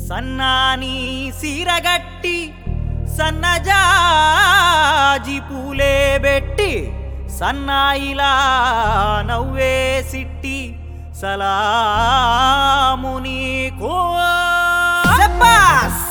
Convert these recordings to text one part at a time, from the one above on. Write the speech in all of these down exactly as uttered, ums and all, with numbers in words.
సన్నాని సీరగట్టి సన్నజాజి పూలే బెట్టి సన్నాయిలా నవ్వే సిట్టి సలాము నీకో శబ్బాస్.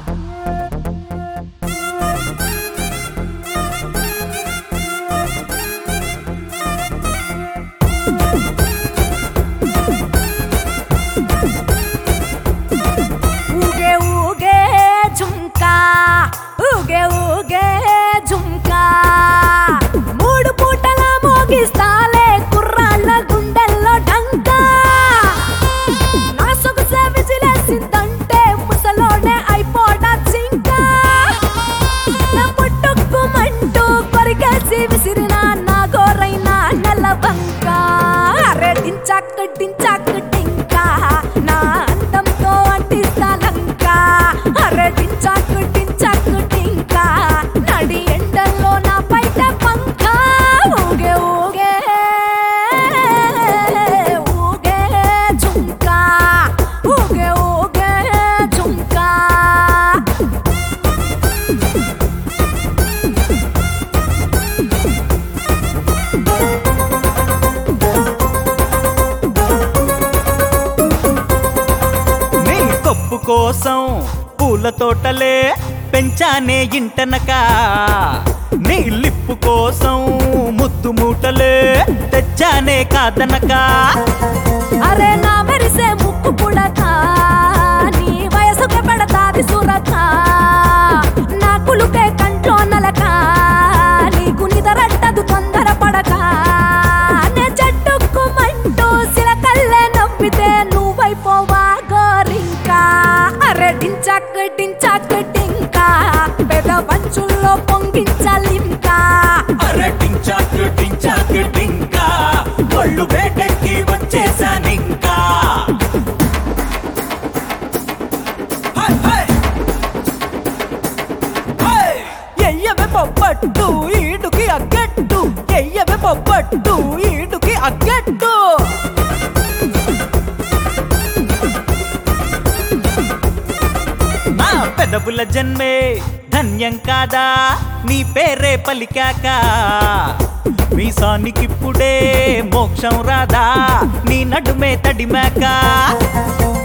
ఊగే ఊగే ఝుంకా ఊగే ఊగే ఝుంకా మూడు పూటల మోగిస్తాలే కుర్రాళ్ళ గుండెల్లో ఢంకా నా సొగసే విజిలేసిందంటే ముసలోనే అయిపోడా చింకా నా పుట్టుకుమంటూ కొరికేసి విసిరిన నా గోరైన నెలవంక అరే డించాక్ డించాక్ టింకా నా అందంతో అంటిస్తా లంకా అరే డించాక్ డించాక్ టింకా నడి ఎండల్లో నా బయట పంక ఊగే ఊగే ఊగే ఝుంకా ఊగే ఊగే ఝుంకా. నీ కొప్పు కోసం పూల తోటలే పెంచానే ఇంటనక నీ లిప్పు కోసం ముద్దు మూటలే తెచ్చానే కాదనక అరే నా మెరిసే ముక్కు పుడక నీ వయసుకే పెడతాది సురక నా కులుకే కంట్లో నలక నీకు నిదరట్టదు తొందర పడక నే చెట్టుకుమంటూ సిలకల్లే నవ్వితే నువ్వైపోవా గోరింకా అరే డించాక్ డించాక్ డింకా పెద వంచుల్లో పొంగించాలింకా అరే టించాక్ టించాక్ టింకా ఒళ్ళు వేటకి వచ్చేసానింకా. ఎయ్యవే పొప్పట్టు ఈడుకి అగ్గట్టు ఎయ్యవే పొప్పట్టు ఈడుకి అగ్గట్టు. నా పెదవుల జన్మే ధన్యం కాదా నీ పేరే పలికాక మీసానికిప్పుడే మోక్షం రాదా నీ నడుమే తడిమాక